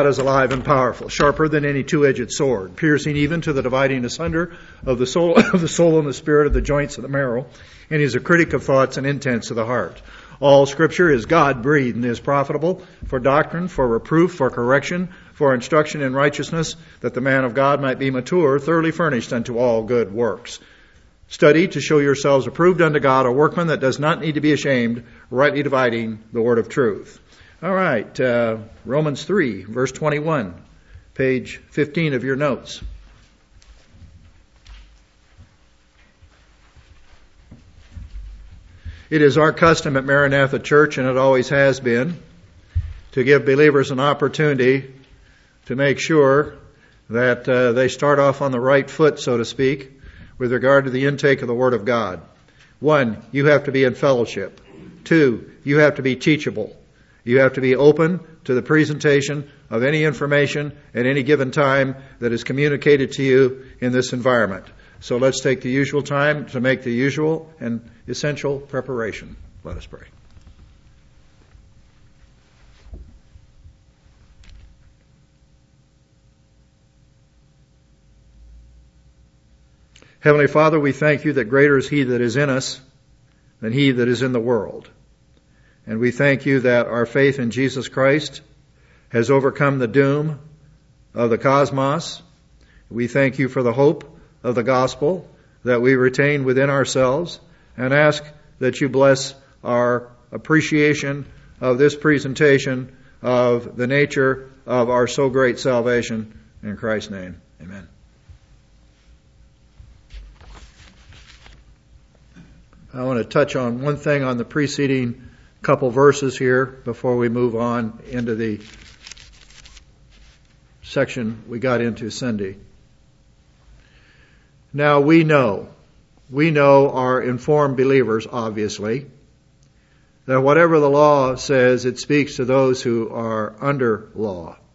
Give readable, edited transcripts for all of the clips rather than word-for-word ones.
God is alive and powerful, sharper than any two-edged sword, piercing even to the dividing asunder of the soul and the spirit, of the joints and the marrow, and is a critic of thoughts and intents of the heart. All Scripture is God-breathed and is profitable for doctrine, for reproof, for correction, for instruction in righteousness, that the man of God might be mature, thoroughly furnished unto all good works. Study to show yourselves approved unto God, a workman that does not need to be ashamed, rightly dividing the word of truth. All right, Romans 3, verse 21, page 15 of your notes. It is our custom at Maranatha Church, and it always has been, to give believers an opportunity to make sure that they start off on the right foot, so to speak, with regard to the intake of the Word of God. 1, you have to be in fellowship. 2, you have to be teachable. You have to be open to the presentation of any information at any given time that is communicated to you in this environment. So let's take the usual time to make the usual and essential preparation. Let us pray. Heavenly Father, we thank you that greater is He that is in us than he that is in the world. And we thank you that our faith in Jesus Christ has overcome the doom of the cosmos. We thank you for the hope of the gospel that we retain within ourselves, and ask that you bless our appreciation of this presentation of the nature of our so great salvation. In Christ's name, amen. I want to touch on one thing on the preceding couple verses here before we move on into the section we got into Sunday. Now we know our informed believers, obviously, that whatever the law says, it speaks to those who are under the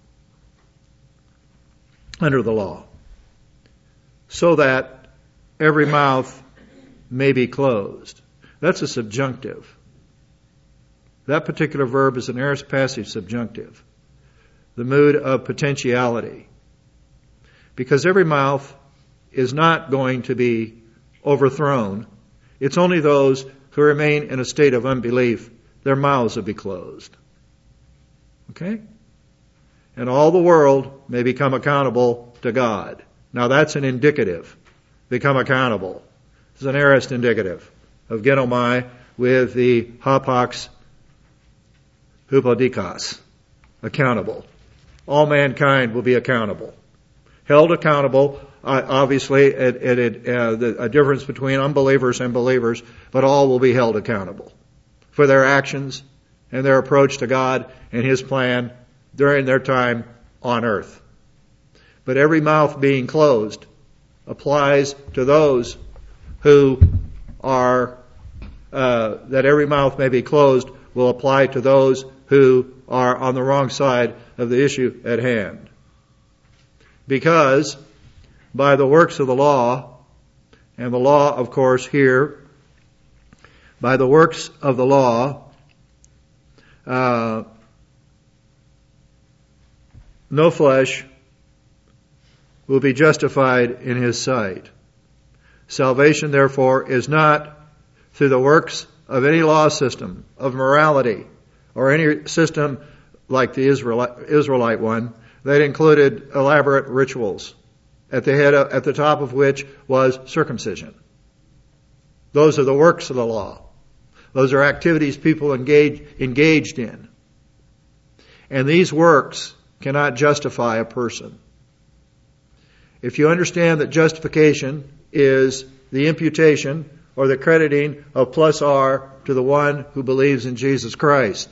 law, so that every mouth may be closed. That's a subjunctive. That particular verb is an aorist passive subjunctive, the mood of potentiality. Because every mouth is not going to be overthrown. It's only those who remain in a state of unbelief, their mouths will be closed. Okay? And all the world may become accountable to God. Now that's an indicative. Become accountable. This is an aorist indicative of genomai with the hapax hupodikos. Accountable. All mankind will be accountable. Held accountable, obviously, a difference between unbelievers and believers, but all will be held accountable for their actions and their approach to God and His plan during their time on earth. But every mouth being closed applies to those who are, that every mouth may be closed will apply to those who are on the wrong side of the issue at hand. Because by the works of the law, and the law, of course, here, by the works of the law, no flesh will be justified in His sight. Salvation, therefore, is not through the works of any law system of morality or any system like the Israelite one that included elaborate rituals, at the top of which was circumcision. Those are the works of the law. Those are activities people engaged in. And these works cannot justify a person. If you understand that justification is the imputation or the crediting of plus R to the one who believes in Jesus Christ,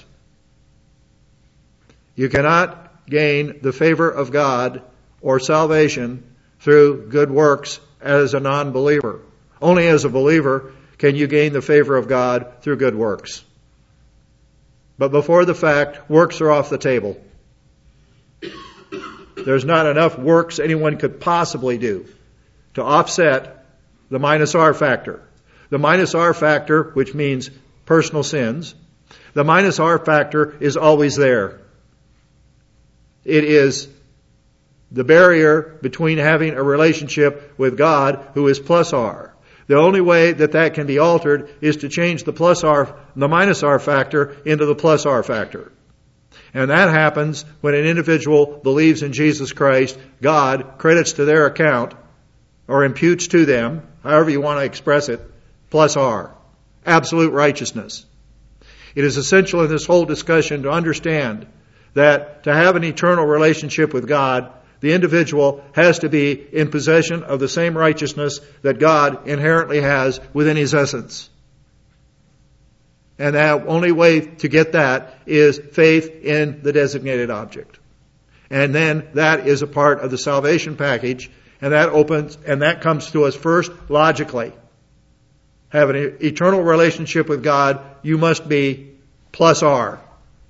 you cannot gain the favor of God or salvation through good works as a non-believer. Only as a believer can you gain the favor of God through good works. But before the fact, works are off the table. There's not enough works anyone could possibly do to offset the minus R factor. The minus R factor, which means personal sins, the minus R factor is always there. It is the barrier between having a relationship with God, who is plus R. The only way that can be altered is to change the minus R factor into the plus R factor. And that happens when an individual believes in Jesus Christ. God credits to their account, or imputes to them, however you want to express it, plus R. Absolute righteousness. It is essential in this whole discussion to understand that to have an eternal relationship with God, the individual has to be in possession of the same righteousness that God inherently has within his essence. And the only way to get that is faith in the designated object. And then that is a part of the salvation package, and that comes to us first logically. Have an eternal relationship with God, you must be plus R.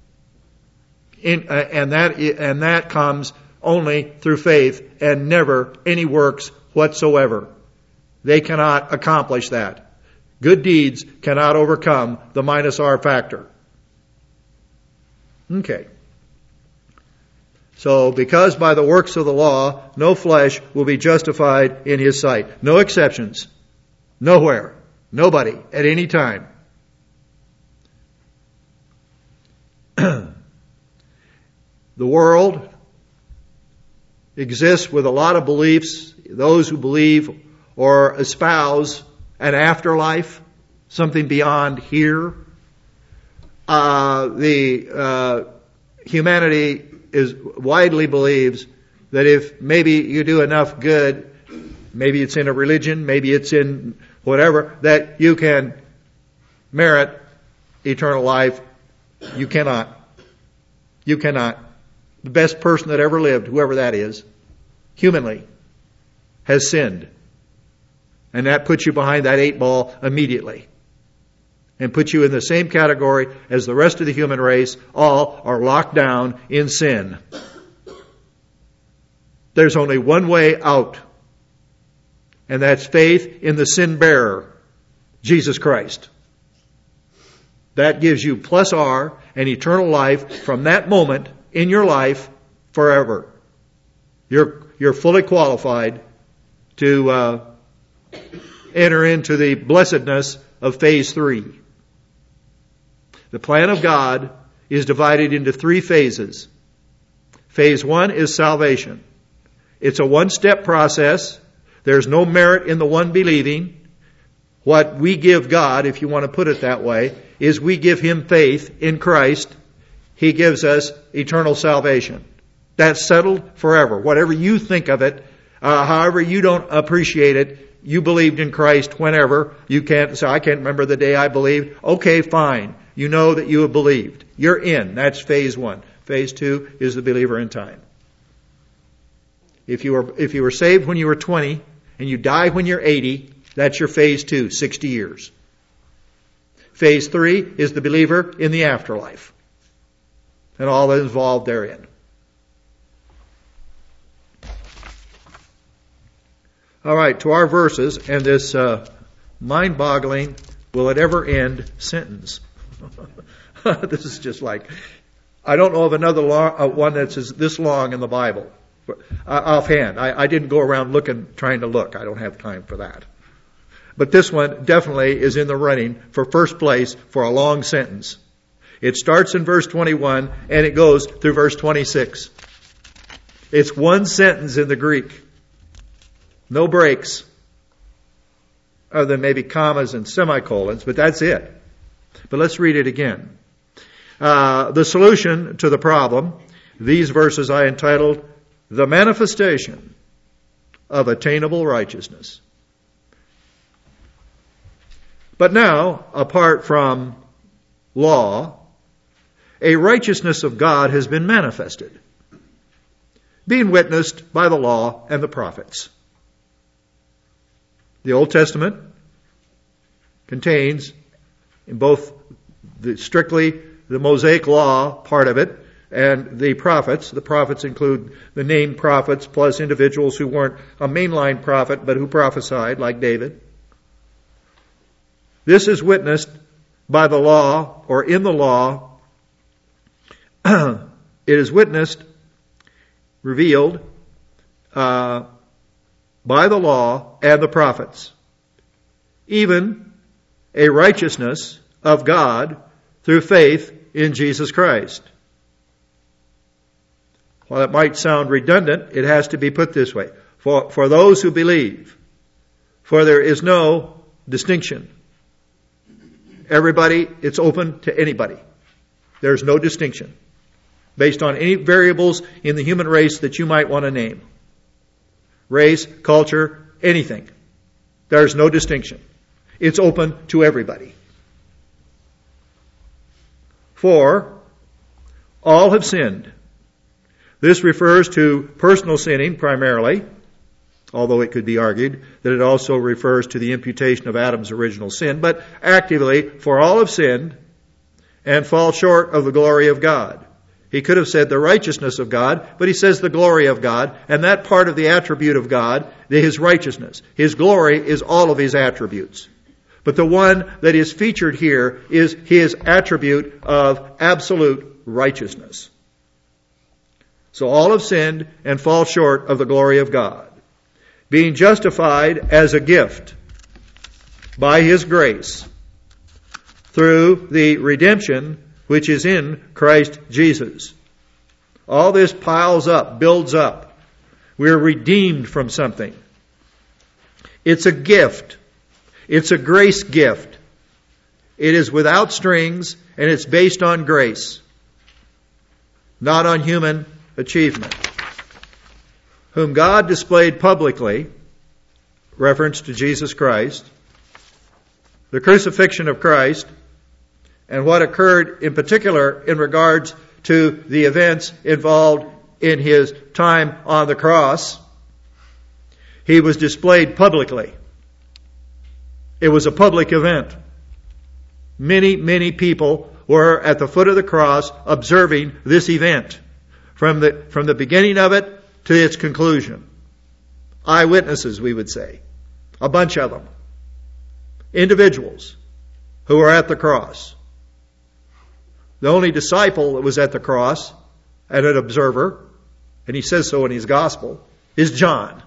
And that comes only through faith and never any works whatsoever. They cannot accomplish that. Good deeds cannot overcome the minus R factor. Okay. So, because by the works of the law, no flesh will be justified in his sight. No exceptions. Nowhere. Nobody. At any time. The world exists with a lot of beliefs. Those who believe or espouse an afterlife, something beyond here. Humanity widely believes that if maybe you do enough good, maybe it's in a religion, maybe it's in whatever, that you can merit eternal life. You cannot. You cannot. The best person that ever lived, whoever that is, humanly, has sinned. And that puts you behind that 8 ball immediately. And puts you in the same category as the rest of the human race. All are locked down in sin. There's only one way out. And that's faith in the sin bearer, Jesus Christ. That gives you plus R and eternal life from that moment in your life forever. You're fully qualified to enter into the blessedness of phase 3. The plan of God is divided into 3 phases. Phase 1 is salvation. It's a one-step process. There's no merit in the one believing. What we give God, if you want to put it that way, is we give Him faith in Christ. He gives us eternal salvation. That's settled forever. Whatever you think of it, however you don't appreciate it, you believed in Christ whenever. You can't say, I can't remember the day I believed. Okay, fine. You know that you have believed. You're in. That's phase 1. Phase 2 is the believer in time. If you were saved when you were 20 and you die when you're 80, that's your phase 2, 60 years. Phase 3 is the believer in the afterlife and all that is involved therein. All right, to our verses and this mind-boggling, will it ever end sentence. This is just like, I don't know of another one that's this long in the Bible. Offhand, I didn't go around trying to look. I don't have time for that. But this one definitely is in the running for first place for a long sentence. It starts in verse 21 and it goes through verse 26. It's one sentence in the Greek. No breaks. Other than maybe commas and semicolons, but that's it. But let's read it again. The solution to the problem, these verses I entitled, The Manifestation of Attainable Righteousness. But now, apart from law, a righteousness of God has been manifested, being witnessed by the law and the prophets. The Old Testament contains in both strictly the Mosaic law part of it and the prophets. The prophets include the named prophets plus individuals who weren't a mainline prophet but who prophesied like David. This is witnessed by the law or in the law. It is witnessed revealed by the law and the prophets, even a righteousness of God through faith in Jesus Christ. While it might sound redundant, it has to be put this way. For those who believe, for there is no distinction. Everybody, it's open to anybody. There's no distinction based on any variables in the human race that you might want to name. Race, culture, anything. There's no distinction. It's open to everybody. For all have sinned. This refers to personal sinning primarily, although it could be argued that it also refers to the imputation of Adam's original sin. But actively, for all have sinned and fall short of the glory of God. He could have said the righteousness of God, but he says the glory of God, and that part of the attribute of God, his righteousness. His glory is all of his attributes. But the one that is featured here is his attribute of absolute righteousness. So all have sinned and fall short of the glory of God, being justified as a gift by his grace through the redemption which is in Christ Jesus. All this piles up, builds up. We're redeemed from something. It's a gift. It's a grace gift. It is without strings, and it's based on grace, not on human achievement. Whom God displayed publicly, reference to Jesus Christ, the crucifixion of Christ, and what occurred in particular in regards to the events involved in his time on the cross. He was displayed publicly. It was a public event. Many, many people were at the foot of the cross observing this event from the beginning of it to its conclusion. Eyewitnesses, we would say. A bunch of them. Individuals who were at the cross. The only disciple that was at the cross and an observer, and he says so in his gospel, is John.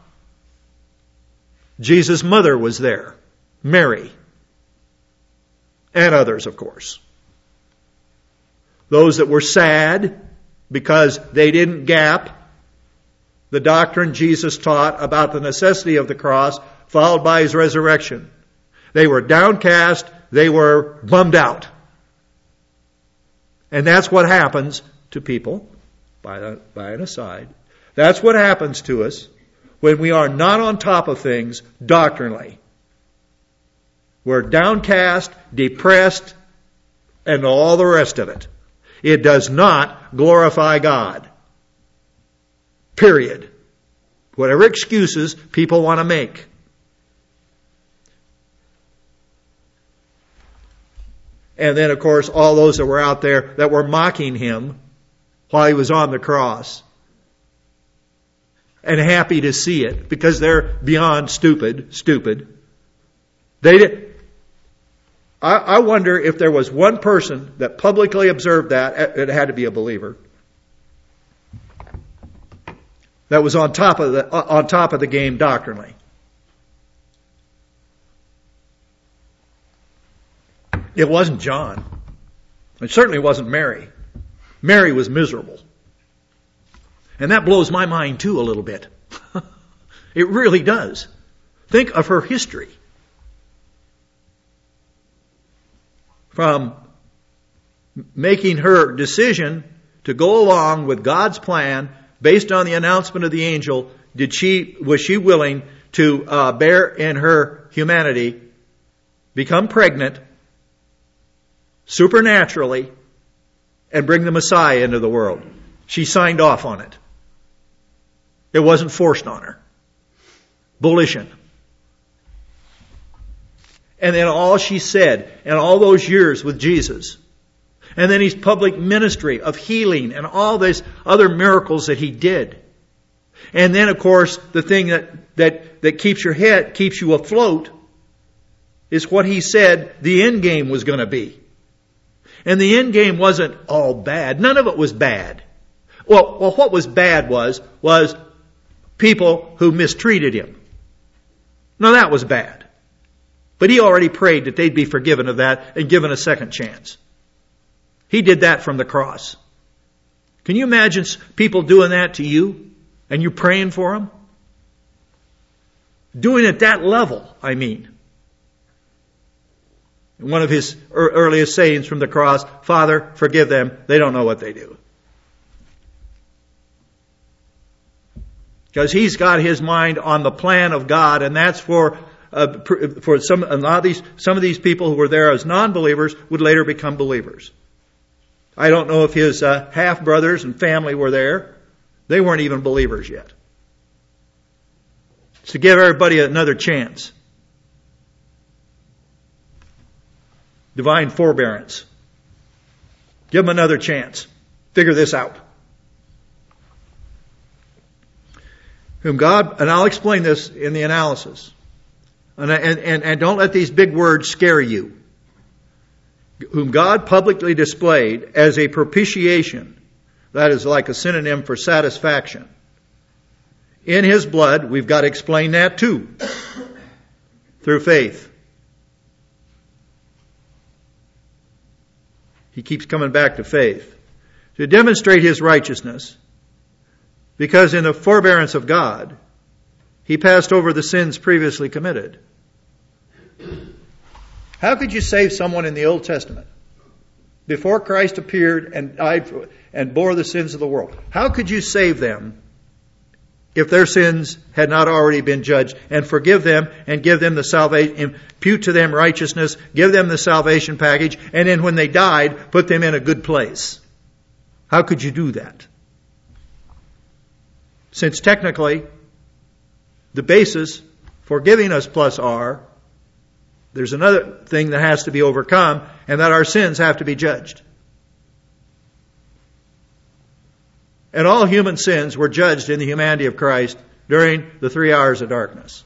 Jesus' mother was there, Mary, and others, of course. Those that were sad because they didn't gap the doctrine Jesus taught about the necessity of the cross, followed by his resurrection. They were downcast, they were bummed out. And that's what happens to people, by an aside. That's what happens to us when we are not on top of things doctrinally. We're downcast, depressed, and all the rest of it. It does not glorify God. Period. Whatever excuses people want to make. And then, of course, all those that were out there that were mocking him while he was on the cross. And happy to see it because they're beyond stupid. I wonder if there was one person that publicly observed that, it had to be a believer, that was on top of the game doctrinally. It wasn't John. It certainly wasn't Mary. Mary was miserable. And that blows my mind too a little bit. It really does. Think of her history. From making her decision to go along with God's plan based on the announcement of the angel, was she willing to bear in her humanity, become pregnant supernaturally, and bring the Messiah into the world? She signed off on it. It wasn't forced on her. Volition. And then all she said, and all those years with Jesus, and then his public ministry of healing and all these other miracles that he did. And then, of course, the thing that keeps your head, keeps you afloat, is what he said the end game was going to be. And the end game wasn't all bad. None of it was bad. Well, what was bad was people who mistreated him. Now that was bad. But he already prayed that they'd be forgiven of that and given a second chance. He did that from the cross. Can you imagine people doing that to you and you praying for them? Doing it that level, I mean. One of his earliest sayings from the cross, Father, forgive them. They don't know what they do. Because he's got his mind on the plan of God, and that's for some of these people who were there as non-believers would later become believers. I don't know if his half-brothers and family were there. They weren't even believers yet. It's to give everybody another chance. Divine forbearance. Give them another chance. Figure this out. Whom God, and I'll explain this in the analysis. And don't let these big words scare you. Whom God publicly displayed as a propitiation, that is like a synonym for satisfaction. In His blood, we've got to explain that too. Through faith. He keeps coming back to faith. To demonstrate His righteousness. Because in the forbearance of God, He passed over the sins previously committed. How could you save someone in the Old Testament? Before Christ appeared and died and bore the sins of the world. How could you save them if their sins had not already been judged, and forgive them and give them the salvation, impute to them righteousness, give them the salvation package, and then when they died, put them in a good place? How could you do that? Since technically, the basis for giving us plus R, there's another thing that has to be overcome, and that our sins have to be judged. And all human sins were judged in the humanity of Christ during the 3 hours of darkness.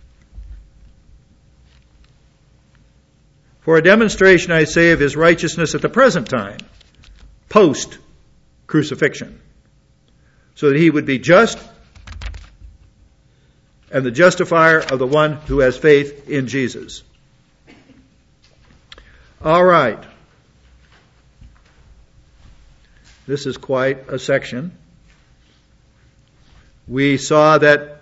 For a demonstration, I say, of His righteousness at the present time, post-crucifixion, so that He would be just and the justifier of the one who has faith in Jesus. All right. This is quite a section. We saw that,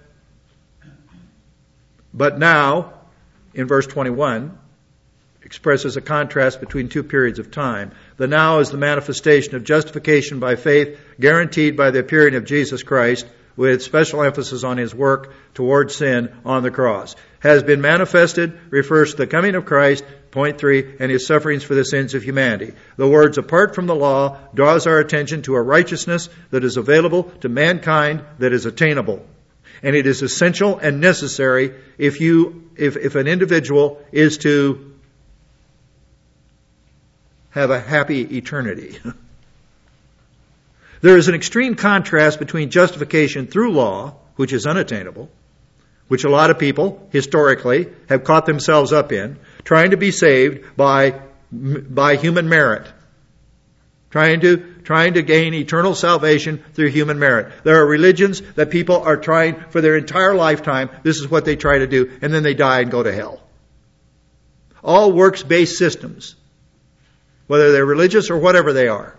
but now, in verse 21, expresses a contrast between two periods of time. The now is the manifestation of justification by faith, guaranteed by the appearing of Jesus Christ, with special emphasis on His work towards sin on the cross. Has been manifested refers to the coming of Christ, point 3, and His sufferings for the sins of humanity. The words apart from the law draws our attention to a righteousness that is available to mankind, that is attainable. And it is essential and necessary if an individual is to have a happy eternity. There is an extreme contrast between justification through law, which is unattainable, which a lot of people, historically, have caught themselves up in, trying to be saved by human merit. Trying to gain eternal salvation through human merit. There are religions that people are trying for their entire lifetime. This is what they try to do, and then they die and go to hell. All works-based systems, whether they're religious or whatever they are.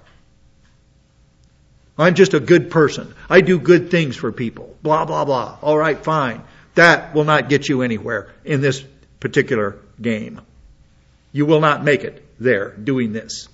I'm just a good person. I do good things for people. Blah, blah, blah. All right, fine. That will not get you anywhere in this particular game. You will not make it there doing this.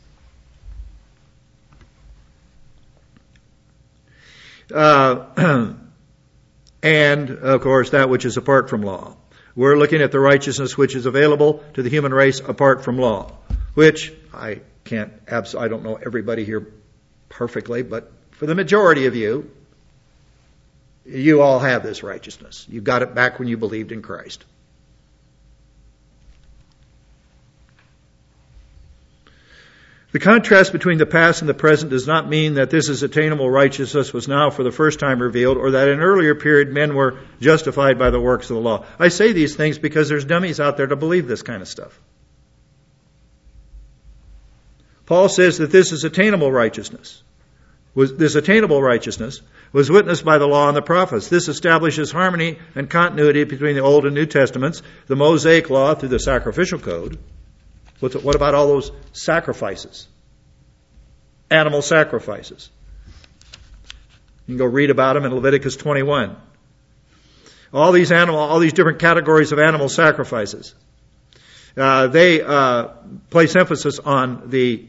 And, of course, that which is apart from law. We're looking at the righteousness which is available to the human race apart from law, which I don't know everybody here perfectly, but for the majority of you, you all have this righteousness. You got it back when you believed in Christ. The contrast between the past and the present does not mean that this is attainable righteousness was now for the first time revealed, or that in an earlier period men were justified by the works of the law. I say these things because there's dummies out there to believe this kind of stuff. Paul says that this is attainable righteousness. this attainable righteousness, was witnessed by the law and the prophets. This establishes harmony and continuity between the Old and New Testaments, the Mosaic law through the sacrificial code. What about all those sacrifices? Animal sacrifices. You can go read about them in Leviticus 21. All these different categories of animal sacrifices. They place emphasis on the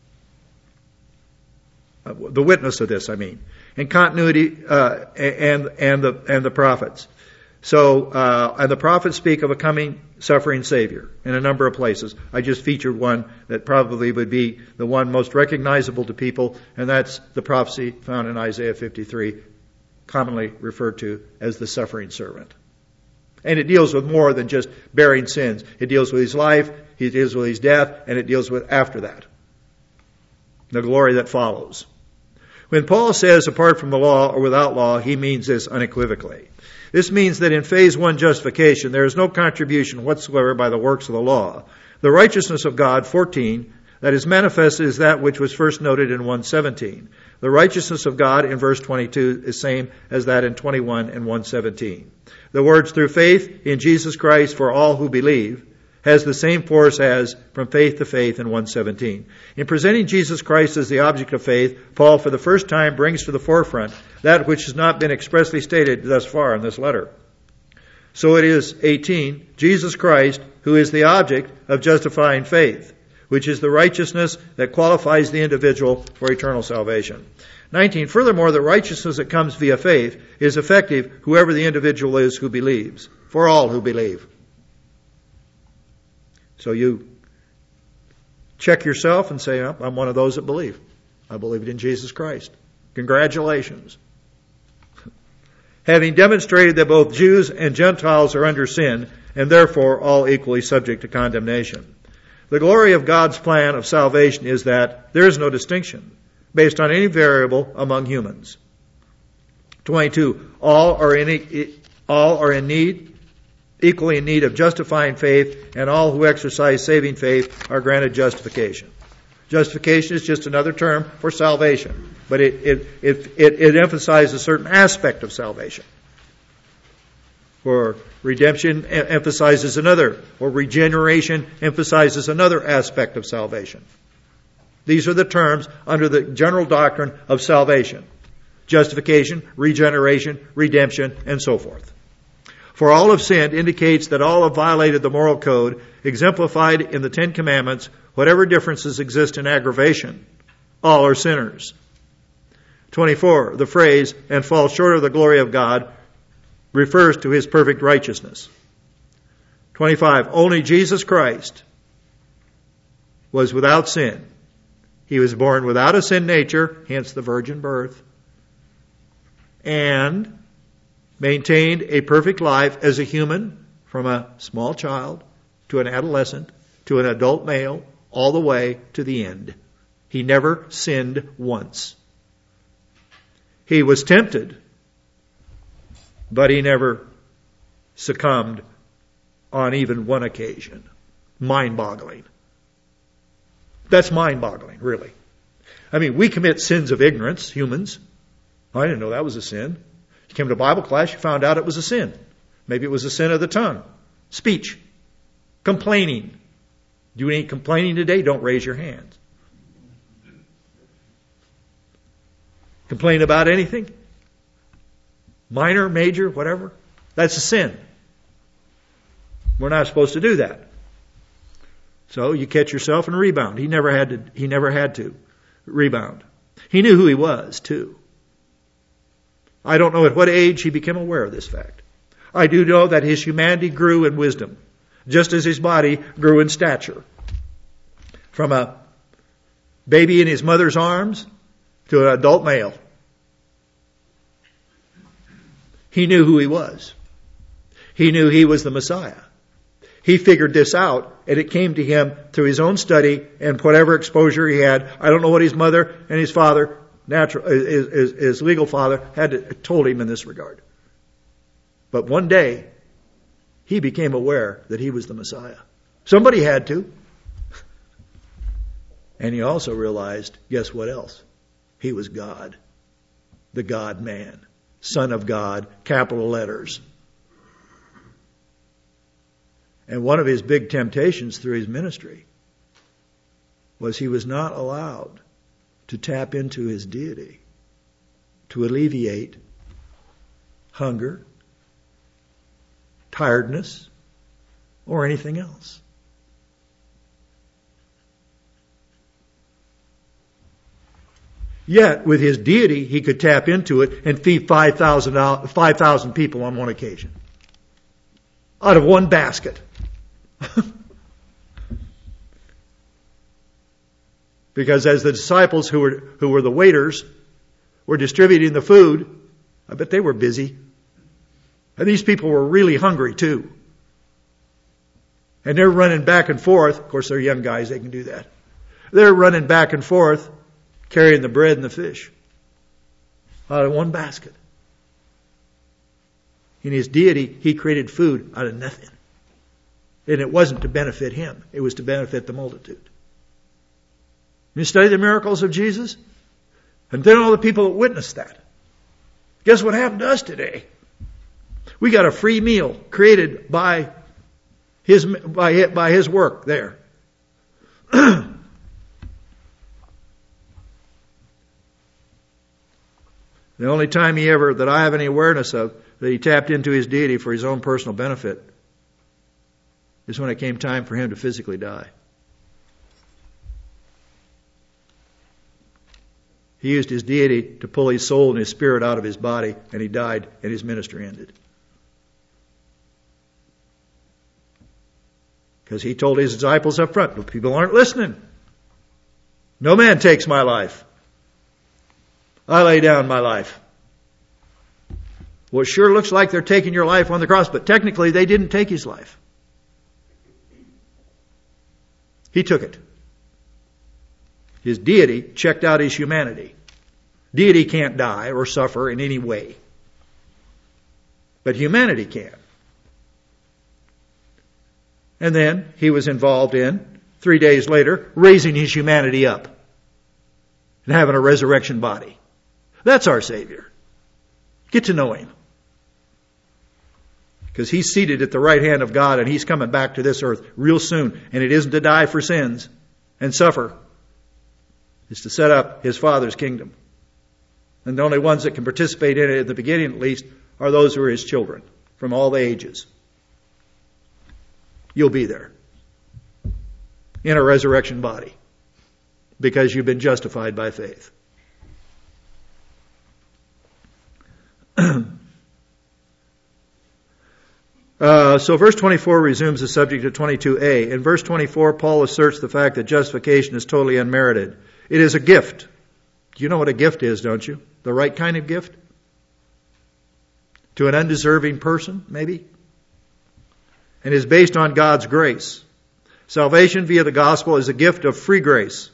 witness of this, and continuity, and the prophets. So, and the prophets speak of a coming suffering Savior in a number of places. I just featured one that probably would be the one most recognizable to people, and that's the prophecy found in Isaiah 53, commonly referred to as the suffering servant. And it deals with more than just bearing sins. It deals with his life, it deals with his death, and it deals with after that, the glory that follows. When Paul says apart from the law or without law, he means this unequivocally. This means that in phase 1 justification, there is no contribution whatsoever by the works of the law. The righteousness of God, 14, that is manifested is that which was first noted in 1:17. The righteousness of God in verse 22 is same as that in 21 and 1:17. The words through faith in Jesus Christ for all who believe has the same force as from faith to faith in 1:17. In presenting Jesus Christ as the object of faith, Paul for the first time brings to the forefront that which has not been expressly stated thus far in this letter. So it is, 18, Jesus Christ, who is the object of justifying faith, which is the righteousness that qualifies the individual for eternal salvation. 19, furthermore, the righteousness that comes via faith is effective whoever the individual is who believes, for all who believe. So you check yourself and say, oh, I'm one of those that believe. I believed in Jesus Christ. Congratulations. Having demonstrated that both Jews and Gentiles are under sin, and therefore all equally subject to condemnation. The glory of God's plan of salvation is that there is no distinction based on any variable among humans. 22. All are in need, equally in need of justifying faith, and all who exercise saving faith are granted justification. Justification is just another term for salvation, but it emphasizes a certain aspect of salvation. For redemption emphasizes another, or regeneration emphasizes another aspect of salvation. These are the terms under the general doctrine of salvation. Justification, regeneration, redemption, and so forth. For all have sinned indicates that all have violated the moral code exemplified in the Ten Commandments. Whatever differences exist in aggravation, all are sinners. 24, the phrase, and fall short of the glory of God, refers to his perfect righteousness. 25, only Jesus Christ was without sin. He was born without a sin nature, hence the virgin birth, and maintained a perfect life as a human from a small child to an adolescent to an adult male all the way to the end. He never sinned once. He was tempted, but he never succumbed on even one occasion. Mind-boggling. That's mind-boggling, really. I mean, we commit sins of ignorance, humans. I didn't know that was a sin. You came to Bible class, you found out it was a sin. Maybe it was a sin of the tongue. Speech. Complaining. Do any complaining today? Don't raise your hands. Complain about anything? Minor, major, whatever? That's a sin. We're not supposed to do that. So you catch yourself and rebound. He never had to rebound. He knew who he was, too. I don't know at what age he became aware of this fact. I do know that his humanity grew in wisdom, just as his body grew in stature. From a baby in his mother's arms to an adult male. He knew who he was. He knew he was the Messiah. He figured this out, and it came to him through his own study and whatever exposure he had. I don't know what his mother and his father, his legal father, had told him in this regard. But one day, he became aware that he was the Messiah. Somebody had to. And he also realized, guess what else? He was God. The God-man. Son of God, capital letters. And one of his big temptations through his ministry was he was not allowed to tap into his deity to alleviate hunger, tiredness, or anything else. Yet, with his deity, he could tap into it and feed 5,000 people on one occasion. Out of one basket. Because as the disciples who were the waiters were distributing the food, I bet they were busy. And these people were really hungry too. And they're running back and forth. Of course, they're young guys, they can do that. They're running back and forth, carrying the bread and the fish out of one basket. In his deity, he created food out of nothing. And it wasn't to benefit him. It was to benefit the multitude. You study the miracles of Jesus? And then all the people that witnessed that. Guess what happened to us today? We got a free meal created by his work there. The only time that I have any awareness of, that he tapped into his deity for his own personal benefit is when it came time for him to physically die. He used his deity to pull his soul and his spirit out of his body, and he died, and his ministry ended. Because he told his disciples up front, but people aren't listening. No man takes my life. I lay down my life. Well, it sure looks like they're taking your life on the cross, but technically they didn't take his life. He took it. His deity checked out his humanity. Deity can't die or suffer in any way. But humanity can. And then he was involved in, 3 days later, raising his humanity up and having a resurrection body. That's our Savior. Get to know him. Because he's seated at the right hand of God and he's coming back to this earth real soon. And it isn't to die for sins and suffer. It's to set up his Father's kingdom. And the only ones that can participate in it at the beginning at least are those who are his children from all the ages. You'll be there in a resurrection body because you've been justified by faith. So verse 24 resumes the subject of 22a. In verse 24, Paul asserts the fact that justification is totally unmerited. It is a gift. You know what a gift is, don't you? The right kind of gift? To an undeserving person, maybe? And is based on God's grace. Salvation via the gospel is a gift of free grace.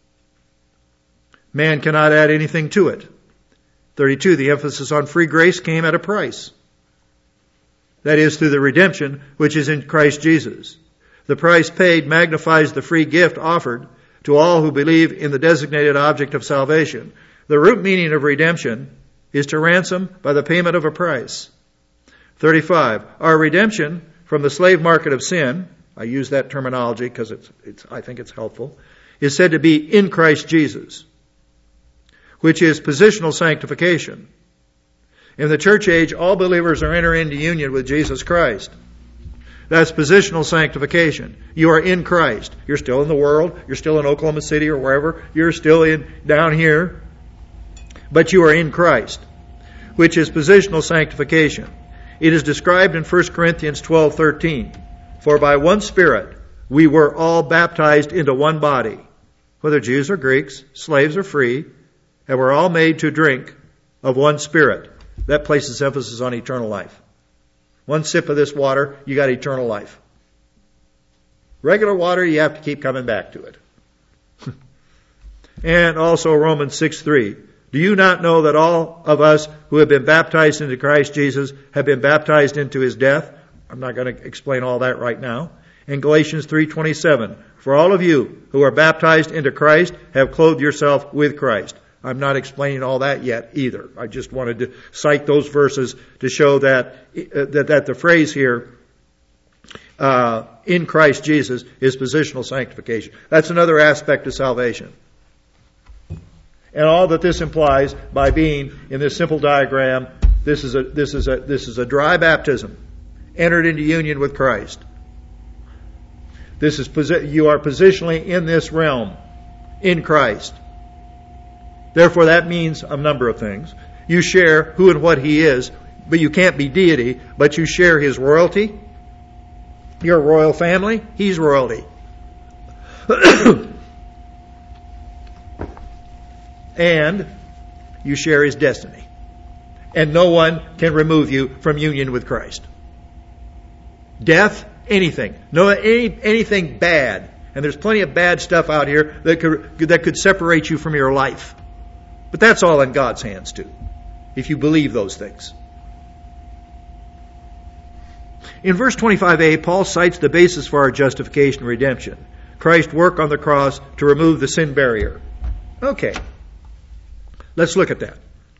Man cannot add anything to it. 32, the emphasis on free grace came at a price. That is, through the redemption which is in Christ Jesus. The price paid magnifies the free gift offered to all who believe in the designated object of salvation. The root meaning of redemption is to ransom by the payment of a price. 35, our redemption from the slave market of sin, I use that terminology because I think it's helpful, is said to be in Christ Jesus, which is positional sanctification. In the church age, all believers are entering into union with Jesus Christ. That's positional sanctification. You are in Christ. You're still in the world. You're still in Oklahoma City or wherever. You're still down here. But you are in Christ, which is positional sanctification. It is described in 1 Corinthians 12:13. For by one Spirit we were all baptized into one body, whether Jews or Greeks, slaves or free, and we're all made to drink of one Spirit. That places emphasis on eternal life. One sip of this water, you got eternal life. Regular water, you have to keep coming back to it. And also Romans 6:3. Do you not know that all of us who have been baptized into Christ Jesus have been baptized into his death? I'm not going to explain all that right now. In Galatians 3:27. For all of you who are baptized into Christ have clothed yourself with Christ. I'm not explaining all that yet either. I just wanted to cite those verses to show that the phrase here, in Christ Jesus, is positional sanctification. That's another aspect of salvation. And all that this implies by being in this simple diagram, this is a dry baptism, entered into union with Christ. You are positionally in this realm, in Christ. Therefore, that means a number of things. You share who and what He is, but you can't be deity, but you share His royalty. You're a royal family, He's royalty. And you share His destiny. And no one can remove you from union with Christ. Death, anything. Anything bad. And there's plenty of bad stuff out here that could separate you from your life. But that's all in God's hands too, if you believe those things. In verse 25a, Paul cites the basis for our justification and redemption. Christ's work on the cross to remove the sin barrier. Okay. Let's look at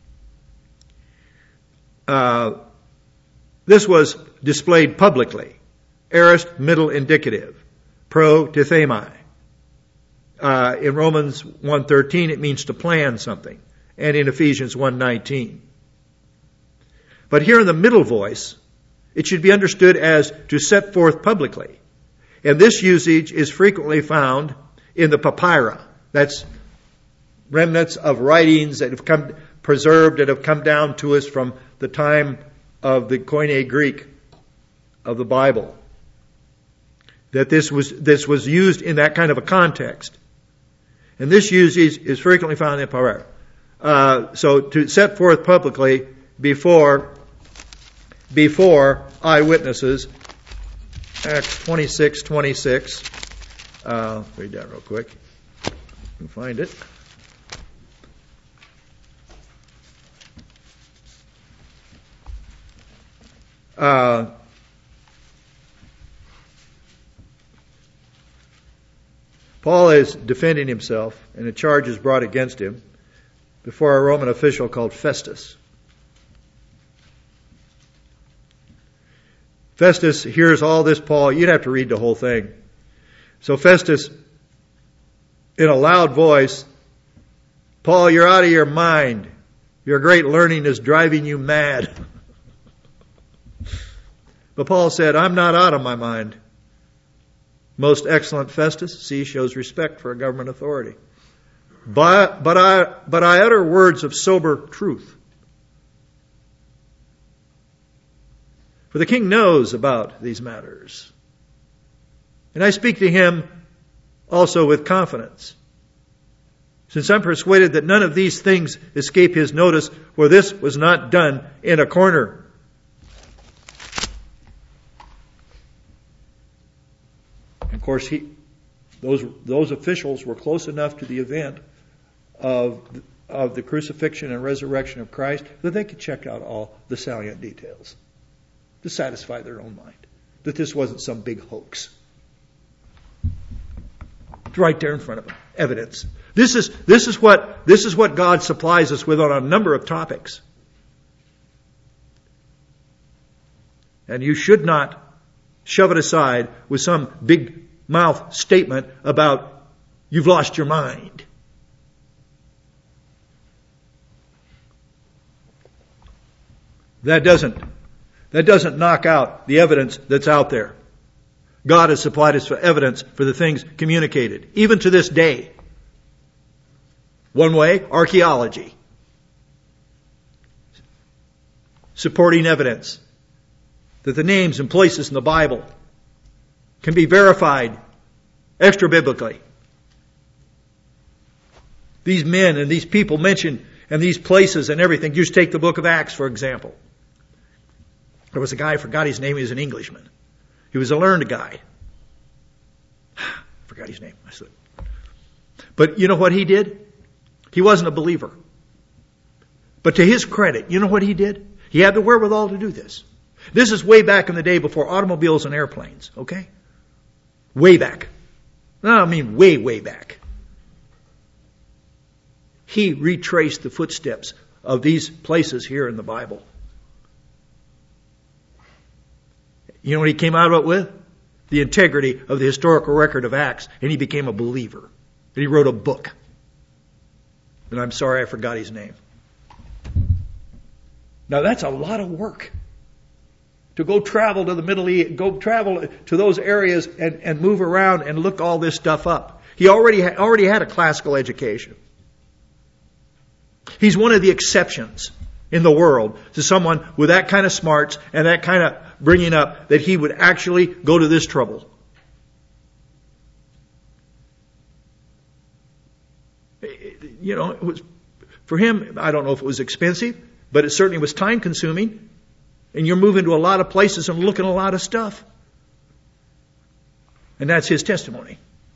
that. This was displayed publicly. Aorist, middle indicative. Pro tithemi. In Romans 1:13, it means to plan something. And in Ephesians 1:19. But here in the middle voice, it should be understood as to set forth publicly. And this usage is frequently found in the papyra. That's remnants of writings that have come preserved, that have come down to us from the time of the Koine Greek of the Bible. That this was used in that kind of a context. And this usage is frequently found in the papyra. So to set forth publicly before eyewitnesses, Acts 26:26. Read that real quick. You can find it. Paul is defending himself, and a charge is brought against him before a Roman official called Festus. Festus hears all this, Paul. You'd have to read the whole thing. So Festus, in a loud voice, Paul, you're out of your mind. Your great learning is driving you mad. But Paul said, I'm not out of my mind. Most excellent Festus, see, shows respect for a government authority. But I utter words of sober truth. For the king knows about these matters. And I speak to him also with confidence. Since I'm persuaded that none of these things escape his notice, for this was not done in a corner. Of course, those officials were close enough to the event of the crucifixion and resurrection of Christ that they could check out all the salient details to satisfy their own mind that this wasn't some big hoax. It's right there in front of them. Evidence. This is what God supplies us with on a number of topics. And you should not shove it aside with some big mouth statement about you've lost your mind. That doesn't knock out the evidence that's out there. God has supplied us with evidence for the things communicated, even to this day. One way, archaeology. Supporting evidence that the names and places in the Bible can be verified extra-biblically. These men and these people mentioned and these places and everything. Just take the book of Acts, for example. There was a guy, I forgot his name, he was an Englishman. He was a learned guy. Forgot his name. I said. But you know what he did? He wasn't a believer. But to his credit, you know what he did? He had the wherewithal to do this. This is way back in the day before automobiles and airplanes, okay? Way back. No, I mean way, way back. he retraced the footsteps of these places here in the Bible. You know what he came out of it with? The integrity of the historical record of Acts. And he became a believer. And he wrote a book. And I'm sorry I forgot his name. Now that's a lot of work. To go travel to the Middle East, go travel to those areas and move around and look all this stuff up. He already had a classical education. He's one of the exceptions in the world to someone with that kind of smarts and that kind of bringing up that he would actually go to this trouble. You know, it was, for him, I don't know if it was expensive, but it certainly was time consuming. And you're moving to a lot of places and looking at a lot of stuff. And that's his testimony.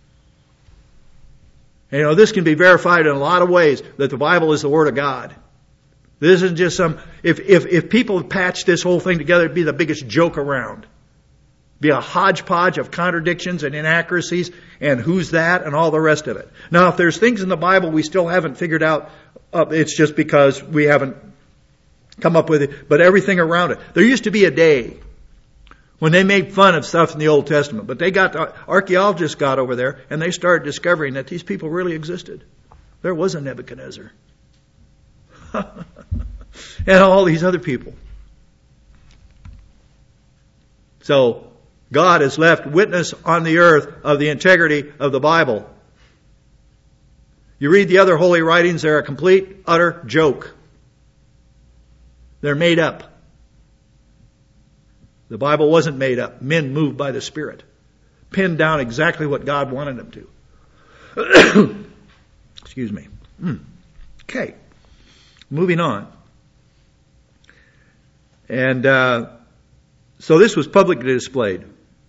And, you know, this can be verified in a lot of ways that the Bible is the Word of God. This isn't just some, if people patched this whole thing together, it'd be the biggest joke around. Be a hodgepodge of contradictions and inaccuracies and who's that and all the rest of it. Now, if there's things in the Bible we still haven't figured out, it's just because we haven't come up with it, but everything around it. There used to be a day when they made fun of stuff in the Old Testament, but archaeologists got over there and they started discovering that these people really existed. There was a Nebuchadnezzar. And all these other people. So, God has left witness on the earth of the integrity of the Bible. You read the other holy writings, they're a complete, utter joke. They're made up. The Bible wasn't made up. Men moved by the Spirit. Pinned down exactly what God wanted them to. Excuse me. Okay. Moving on. And so this was publicly displayed.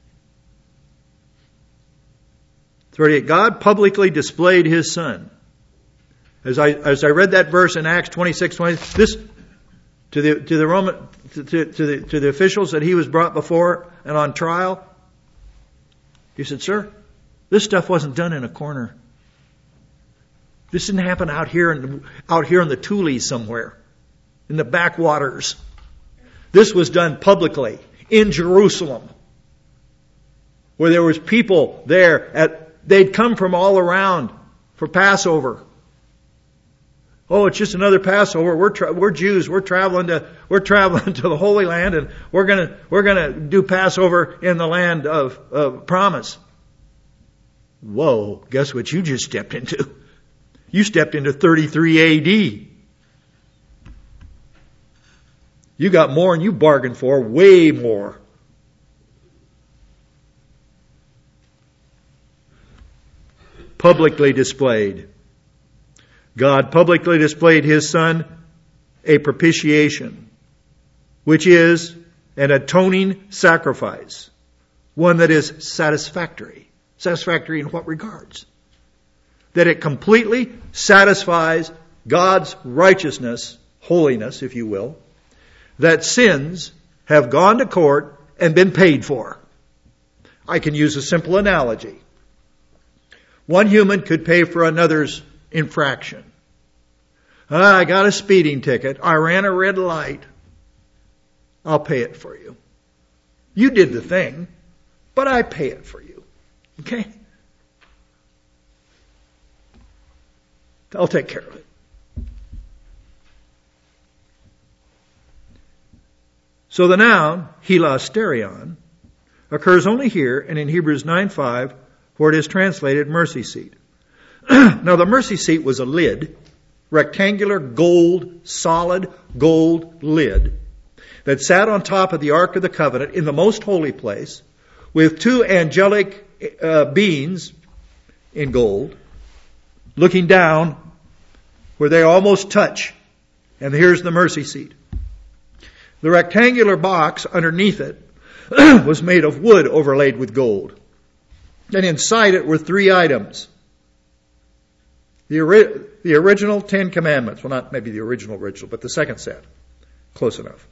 38. God publicly displayed His Son. As I read that verse in Acts 26:20, this to the officials that he was brought before and on trial, he said, "Sir, this stuff wasn't done in a corner. This didn't happen out here in the Tules somewhere, in the backwaters. This was done publicly in Jerusalem, where there was people there. They'd come from all around for Passover. Oh, it's just another Passover. We're Jews. We're traveling to the Holy Land, and we're gonna do Passover in the land of promise." Whoa! Guess what you just stepped into? You stepped into 33 A.D. You got more than you bargained for, way more. Publicly displayed. God publicly displayed His Son, a propitiation, which is an atoning sacrifice, one that is satisfactory. Satisfactory in what regards? That it completely satisfies God's righteousness, holiness, if you will, that sins have gone to court and been paid for. I can use a simple analogy. One human could pay for another's infraction. I got a speeding ticket. I ran a red light. I'll pay it for you. You did the thing, but I pay it for you. Okay? I'll take care of it. So the noun, hilasterion, occurs only here and in Hebrews 9:5, where it is translated mercy seat. Now the mercy seat was a lid, rectangular solid gold lid, that sat on top of the Ark of the Covenant in the most holy place, with two angelic beings in gold, looking down where they almost touch. And here's the mercy seat. The rectangular box underneath it was made of wood overlaid with gold. And inside it were three items. The original 10 Commandments. Well, not maybe the original, but the second set. Close enough.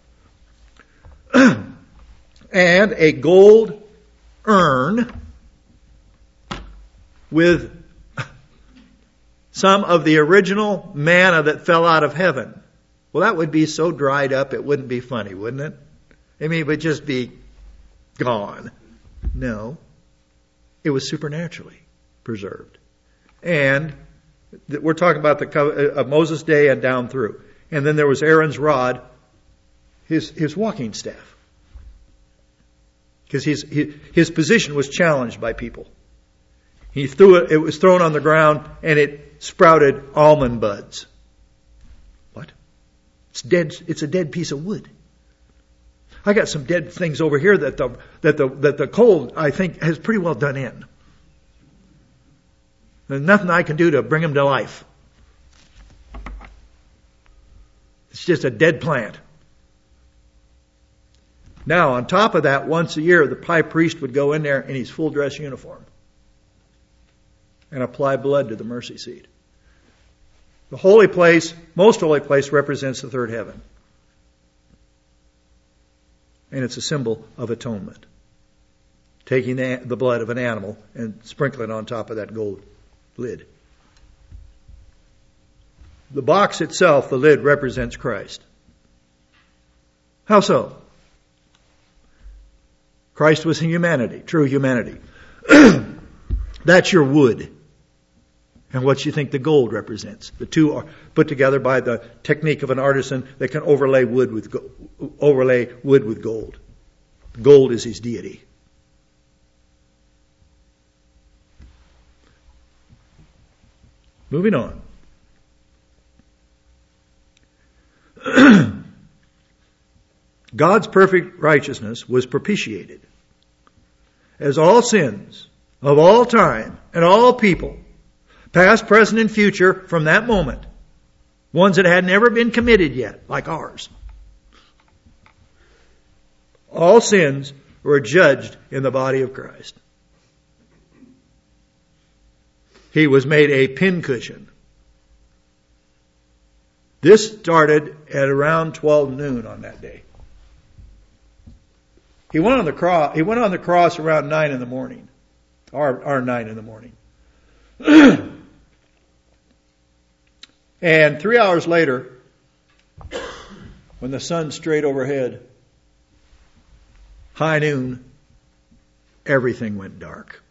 And a gold urn with some of the original manna that fell out of heaven. Well, that would be so dried up it wouldn't be funny, wouldn't it? I mean, it would just be gone. No. It was supernaturally preserved. And we're talking about the Moses' day and down through. And then there was Aaron's rod, his walking staff. Because his position was challenged by people. He threw it was thrown on the ground and it sprouted almond buds. What? It's dead. It's a dead piece of wood. I got some dead things over here that the cold, I think, has pretty well done in. There's nothing I can do to bring them to life. It's just a dead plant. Now, on top of that, once a year, the high priest would go in there in his full dress uniform and apply blood to the mercy seat. The holy place, most holy place, represents the third heaven. And it's a symbol of atonement. Taking the blood of an animal and sprinkling it on top of that gold lid. The box itself, the lid, represents Christ. How so? Christ was in humanity, true humanity. That's your wood. And what you think the gold represents. The two are put together by the technique of an artisan that can overlay wood with gold. Gold is his deity. Moving on. God's perfect righteousness was propitiated as all sins of all time and all people, past, present, and future, from that moment, ones that had never been committed yet, like ours. All sins were judged in the body of Christ. He was made a pincushion. This started at around 12 noon on that day. He went on the cross around 9 in the morning. Or 9 in the morning. And 3 hours later, when the sun's straight overhead, high noon, everything went dark.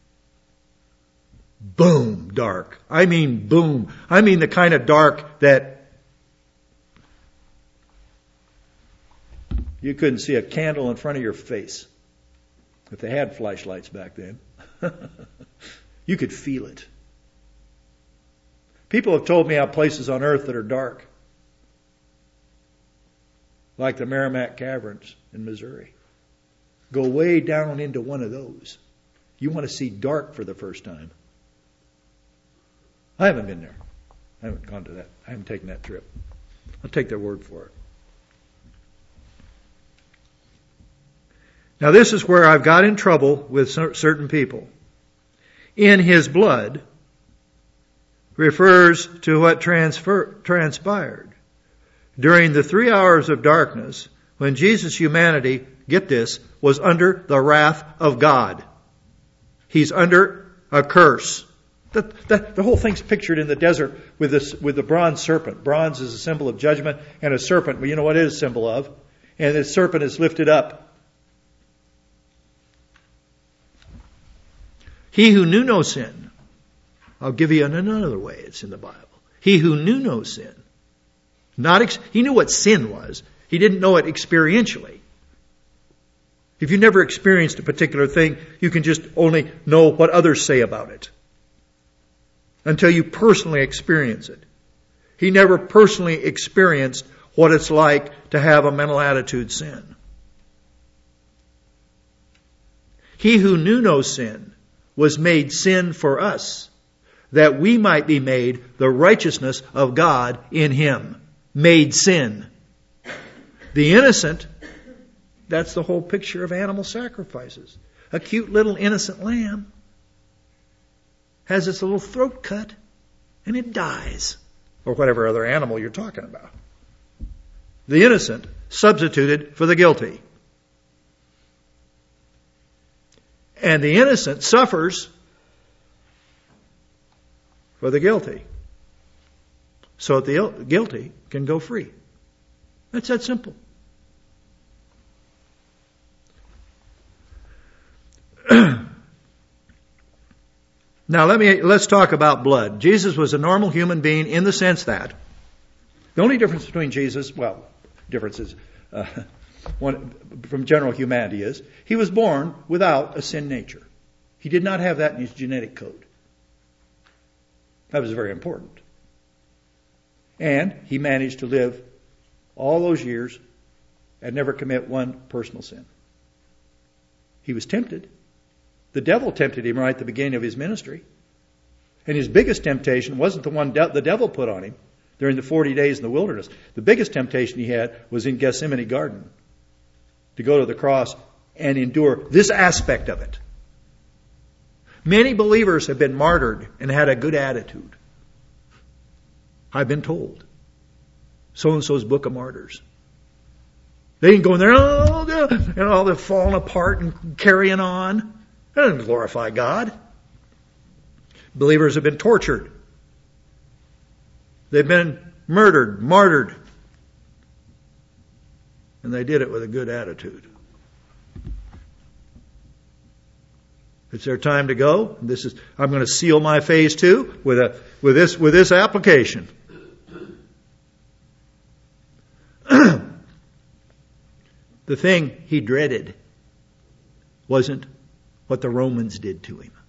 Boom, dark. I mean boom. I mean the kind of dark that you couldn't see a candle in front of your face. If they had flashlights back then. You could feel it. People have told me how places on earth that are dark, like the Merrimack Caverns in Missouri, go way down into one of those. You want to see dark for the first time. I haven't been there. I haven't gone to that. I haven't taken that trip. I'll take their word for it. Now this is where I've got in trouble with certain people. In his blood refers to what transpired during the 3 hours of darkness when Jesus' humanity, get this, was under the wrath of God. He's under a curse. The whole thing's pictured in the desert with the bronze serpent. Bronze is a symbol of judgment, and a serpent, well, you know what it is a symbol of? And the serpent is lifted up. He who knew no sin, I'll give you another way it's in the Bible. He who knew no sin, he knew what sin was. He didn't know it experientially. If you never experienced a particular thing, you can just only know what others say about it until you personally experience it. He never personally experienced what it's like to have a mental attitude sin. He who knew no sin was made sin for us, that we might be made the righteousness of God in him. Made sin. The innocent, that's the whole picture of animal sacrifices. A cute little innocent lamb has its little throat cut and it dies. Or whatever other animal you're talking about. The innocent substituted for the guilty. And the innocent suffers for the guilty. so that the guilty can go free. That's that simple. Now let's talk about blood. Jesus was a normal human being in the sense that the only difference between Jesus, differences from general humanity is he was born without a sin nature. He did not have that in his genetic code. That was very important. And he managed to live all those years and never commit one personal sin. He was tempted. The devil tempted him right at the beginning of his ministry. And his biggest temptation wasn't the one the devil put on him during the 40 days in the wilderness. The biggest temptation he had was in Gethsemane Garden, to go to the cross and endure this aspect of it. Many believers have been martyred and had a good attitude. I've been told. So-and-so's Book of Martyrs. They didn't go in there, they're falling apart and carrying on. That doesn't glorify God. Believers have been tortured. They've been murdered, martyred. And they did it with a good attitude. It's their time to go. I'm going to seal my phase 2 with this application. The thing he dreaded wasn't what the Romans did to him.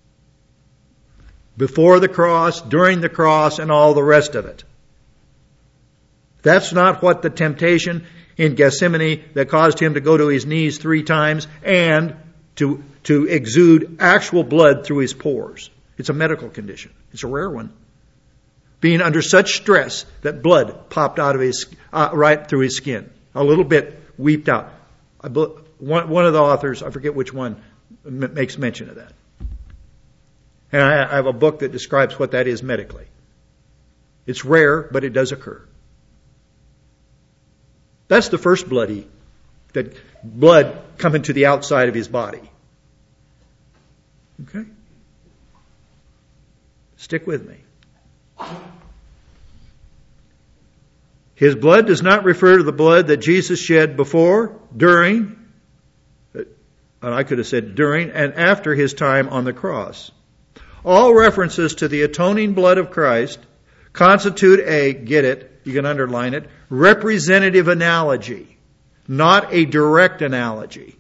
Before the cross, during the cross, and all the rest of it. That's not what the temptation in Gethsemane that caused him to go to his knees 3 times and to exude actual blood through his pores. It's a medical condition. It's a rare one. Being under such stress that blood popped out of his right through his skin. A little bit weeped out. One of the authors, I forget which one, makes mention of that. And I have a book that describes what that is medically. It's rare, but it does occur. That's the first blood coming to the outside of his body. Okay? Stick with me. His blood does not refer to the blood that Jesus shed before, during, and I could have said during, and after his time on the cross. All references to the atoning blood of Christ constitute a, get it, you can underline it, representative analogy, not a direct analogy.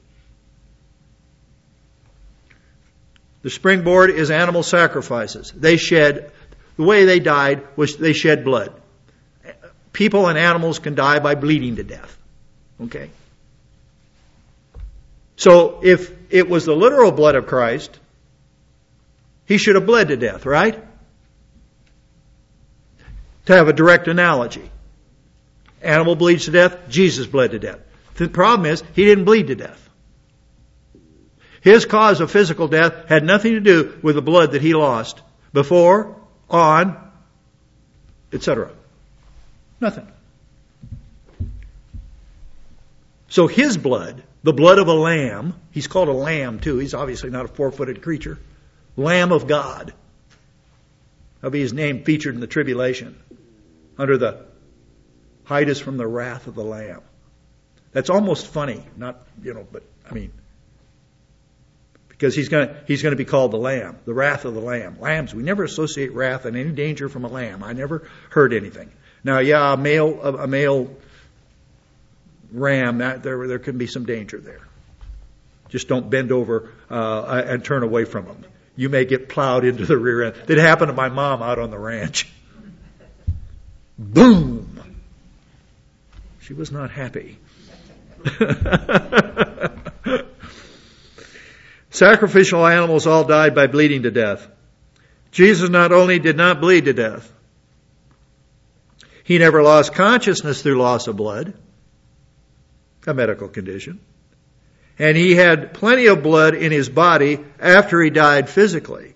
The springboard is animal sacrifices. The way they died was they shed blood. People and animals can die by bleeding to death. Okay? So if it was the literal blood of Christ, he should have bled to death, right? To have a direct analogy. Animal bleeds to death, Jesus bled to death. The problem is, he didn't bleed to death. His cause of physical death had nothing to do with the blood that he lost before, on, etc. Nothing. So his blood, the blood of a lamb, he's called a lamb too, he's obviously not a 4-footed creature, Lamb of God. That'll be his name featured in the tribulation under the hide us from the wrath of the Lamb. That's almost funny, because he's going to be called the Lamb, the wrath of the Lamb. Lambs, we never associate wrath and any danger from a lamb. I never heard anything. Now, yeah, a male ram, there can be some danger there. Just don't bend over and turn away from them. You may get plowed into the rear end. It happened to my mom out on the ranch. Boom! She was not happy. Sacrificial animals all died by bleeding to death. Jesus not only did not bleed to death, he never lost consciousness through loss of blood, a medical condition. And he had plenty of blood in his body after he died physically.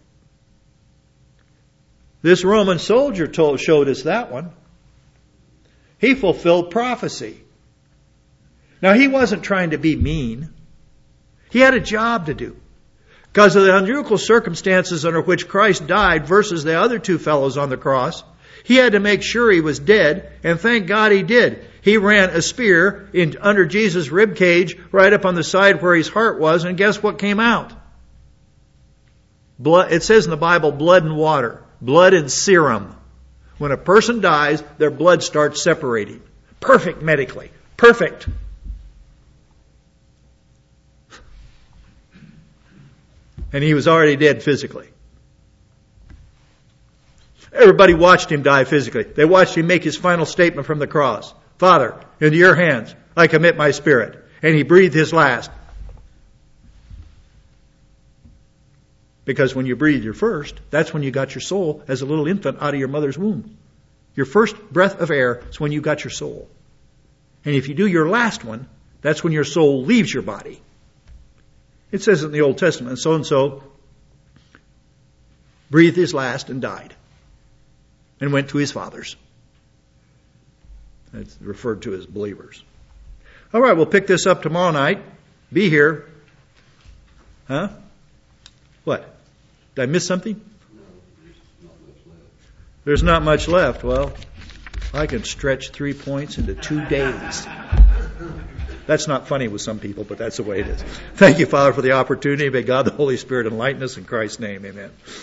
This Roman soldier showed us that one. He fulfilled prophecy. Now, he wasn't trying to be mean. He had a job to do. Because of the unusual circumstances under which Christ died versus the other 2 fellows on the cross, He had to make sure he was dead, and thank God he did. He ran a spear under Jesus' rib cage right up on the side where his heart was, and guess what came out? Blood. It says in the Bible, blood and water. Blood and serum. When a person dies, their blood starts separating. Perfect medically. Perfect. And he was already dead physically. Everybody watched him die physically. They watched him make his final statement from the cross. Father, into your hands I commit my spirit. And he breathed his last. Because when you breathe your first, that's when you got your soul as a little infant out of your mother's womb. Your first breath of air is when you got your soul. And if you do your last one, that's when your soul leaves your body. It says in the Old Testament, so-and-so breathed his last and died. And went to his fathers. That's referred to as believers. All right, we'll pick this up tomorrow night. Be here. Huh? What? Did I miss something? There's not much left. Well, I can stretch 3 points into 2 days. That's not funny with some people, but that's the way it is. Thank you, Father, for the opportunity. May God the Holy Spirit enlighten us in Christ's name. Amen.